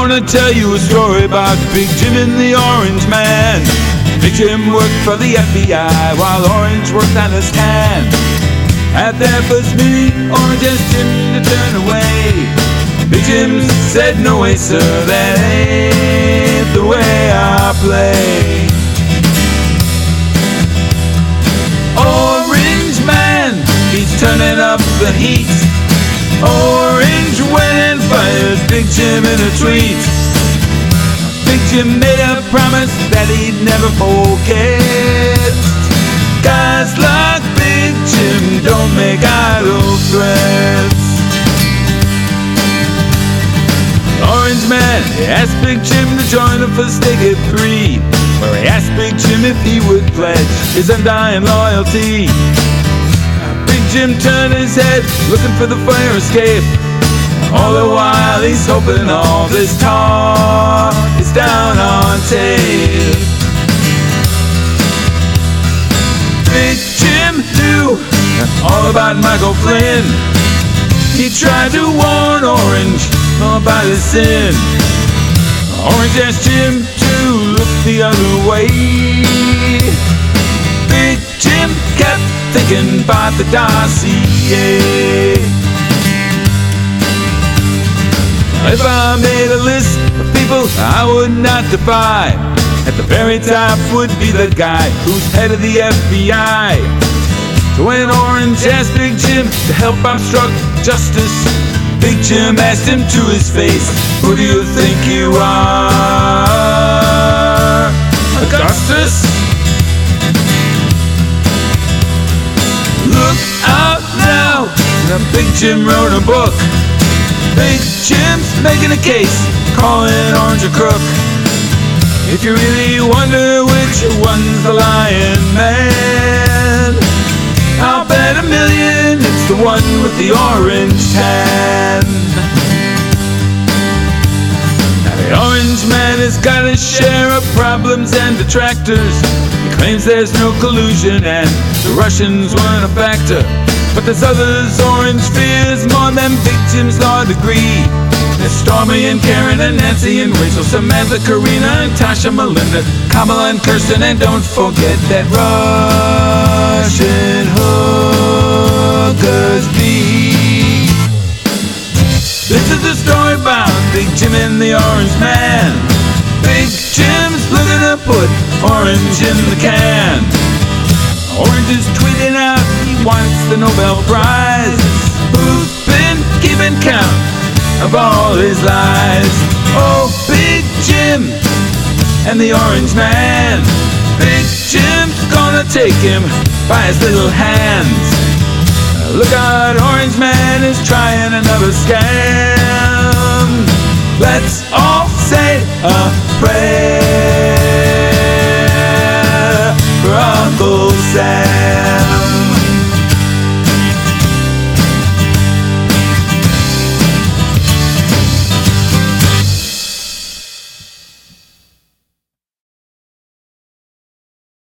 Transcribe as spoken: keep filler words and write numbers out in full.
gonna tell you a story about Big Jim and the Orange Man. Big Jim worked for the F B I while Orange worked on his can. At their first meeting, Orange asked Jim to turn away. Big Jim said, "No way, sir, that ain't the way I play." Orange Man, he's turning up the heat. Orange went and fired Big Jim in a tweet. Big Jim made a promise that he'd never forget. Guys like Big Jim don't make idle threats. Orange Man asked Big Jim to join him for Steak at Three, where he asked Big Jim if he would pledge his undying loyalty. Big Jim turned his head, looking for the fire escape. All the while he's hoping all this talk is down on tape. Big Jim knew all about Michael Flynn. He tried to warn Orange about his sin. Orange asked Jim to look the other way. Big Jim kept thinking about the dossier. If I made a list of people I would not defy, at the very top would be the guy who's head of the F B I. So when Orange asked Big Jim to help obstruct justice, Big Jim asked him to his face, "Who do you think you are, Augustus?" Look out now, now Big Jim wrote a book. Big Jim's making a case, calling Orange a crook. If you really wonder which one's the lying man, I'll bet a million it's the one with the orange tan. Now the Orange Man has got his share of problems and detractors. He claims there's no collusion and the Russians weren't a factor. But there's others Orange fears more than Big Jim's law degree. There's Stormy and Karen and Nancy and Rachel, Samantha, Karina and Tasha, Melinda, Kamala and Kirsten, and don't forget that Russian hookers bee. This is the story about Big Jim and the Orange Man. Big Jim's looking to put Orange in the can. Orange is tweeting out he wants the Nobel Prize. Who's been keeping count of all his lies? Oh, Big Jim and the Orange Man. Big Jim's gonna take him by his little hands. Look out, Orange Man is trying another scam. Let's all say a prayer for Uncle Sam.